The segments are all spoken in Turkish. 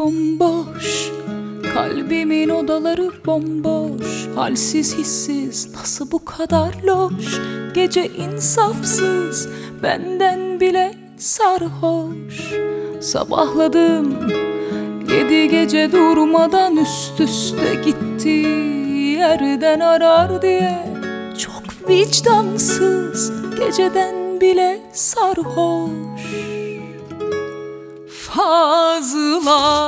bomboş, kalbimin odaları bomboş. Halsiz hissiz nasıl bu kadar loş? Gece insafsız, benden bile sarhoş. Sabahladım 7 gece durmadan, üst üste gitti yerden arar diye. Çok vicdansız, geceden bile sarhoş. Fazla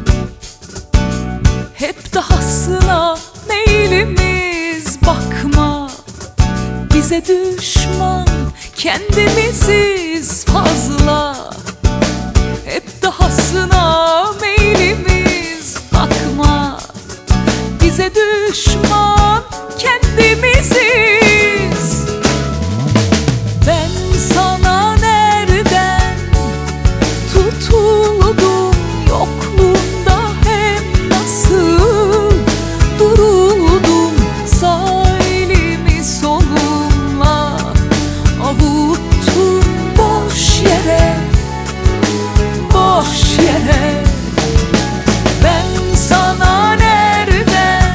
hep dahasına meylimiz, bakma bize düşman kendimiziz. Fazla hep dahasına meylimiz, bakma bize düşman kendimiziz. Ben sana nereden tutuldum, yokluğunda hem nasıl duruldum. Sağ elimi solumla avuttum boş yere, boş yere. Ben sana nereden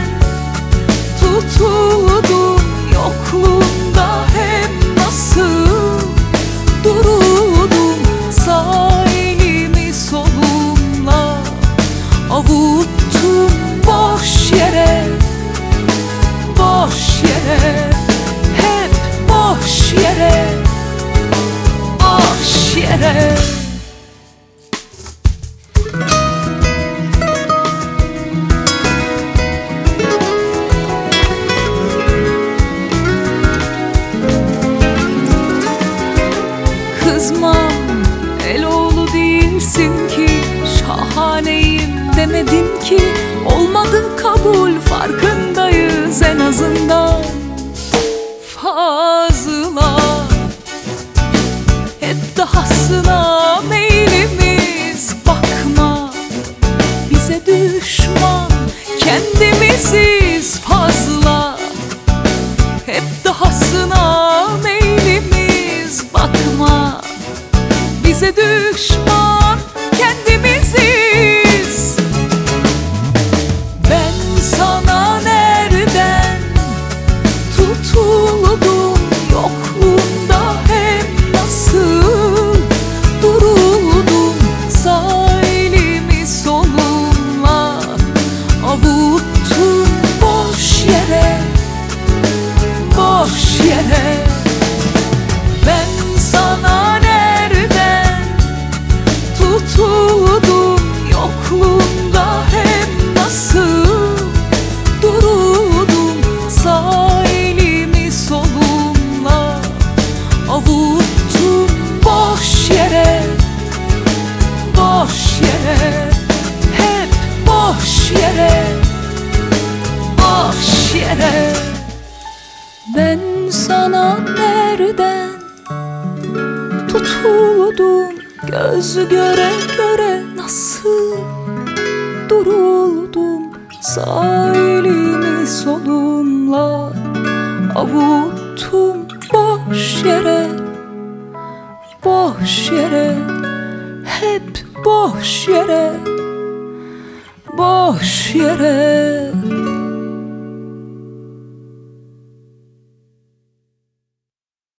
tutuldum, yokluğunda hem nasıl duruldum. Sağ elimi solumla avuttum boş yere, boş yere. Hep boş yere, boş yere. Kızmam, Eloğlu değilsin ki, şahaneyim demedin ki. Olmadı kabul, farkındayız en azından. Fazla hep dahasına meylimiz, bakma bize düşman kendimiziz. Fazla hep dahasına meylimiz, bakma bize düşman kendimiziz. Ben sana nereden tutuldum, yokluğunda hem nasıl duruldum. Sağ elimi solumla avuttum boş yere, boş yere. Ben sana nereden tutuldum, yokluğunda hem nasıl duruldum. Sağ elimi solumla avuttum boş yere, boş yere. Hep boş yere, boş yere. Ben sana nereden tutuldum, göz göre göre nasıl duruldum. Sağ elimi solumla avuttum boş yere, boş yere. Hep boş yere, boş yere.